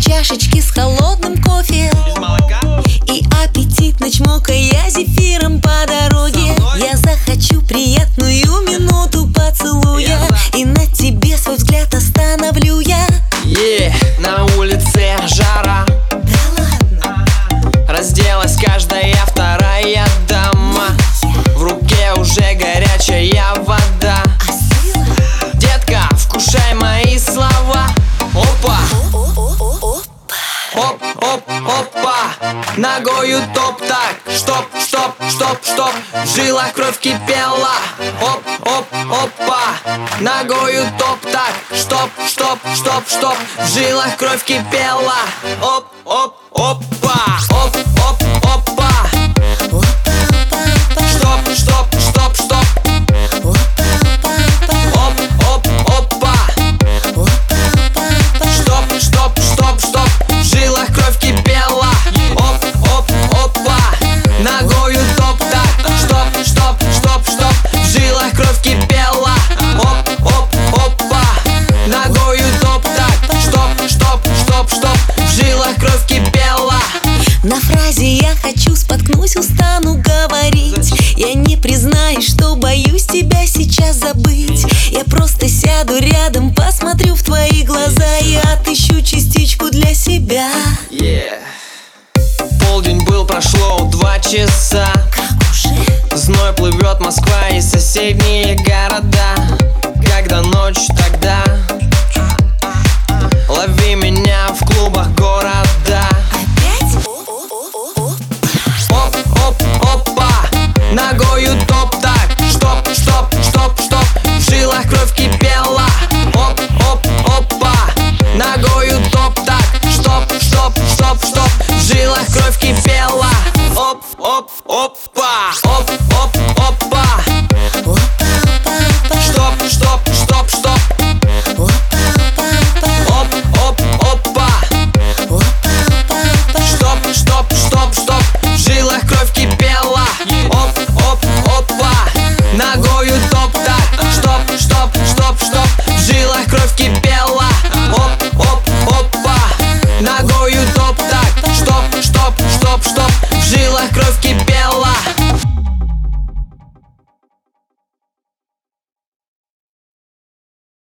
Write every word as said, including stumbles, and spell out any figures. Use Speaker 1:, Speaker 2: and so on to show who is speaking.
Speaker 1: чашечки с холодным кофе и аппетитно чмокая зефиром по дороге. Я захочу приятную минуту поцелуя, и на тебе свой взгляд остановлю я.
Speaker 2: Yeah, на улице жара,
Speaker 1: Да ладно,
Speaker 2: разделась каждая вторая дама. В руке уже горячая вода.
Speaker 1: а сила?
Speaker 2: Детка, вкушай мои слова. Опа,
Speaker 1: О-о-о-о-о.
Speaker 2: оп, оп, опа. Ногою топ так. Стоп, стоп, стоп, стоп. В жилах кровь кипела. Оп, оп, опа. Ногою топ так. Стоп, стоп, стоп, стоп. В жилах кровь кипела. Оп, оп, опа. Оп, оп, опа.
Speaker 1: Опа-опа-опа.
Speaker 2: Стоп, стоп, стоп, стоп.
Speaker 1: Опа-опа-опа.
Speaker 2: Оп, оп, опа.
Speaker 1: Опа-опа-опа.
Speaker 2: Стоп, стоп, стоп, стоп. В жилах кровь кипела. Оп, оп, опа. Ногою топ так. Стоп, стоп, стоп, стоп. В жилах кровь кипела. Оп, оп, опа. Ногою топ так. Стоп, стоп, стоп, стоп. В жилах кровь кипела.
Speaker 1: На фразе «я хочу» споткнусь, устану говорить. Я не признаюсь, что боюсь тебя сейчас забыть. Я просто сяду рядом, посмотрю в твои глаза и отыщу частичку для себя.
Speaker 2: Yeah. Полдень был, прошло два часа.
Speaker 1: Как уже?
Speaker 2: Зной плывет Москва и соседние города. Когда ночь, тогда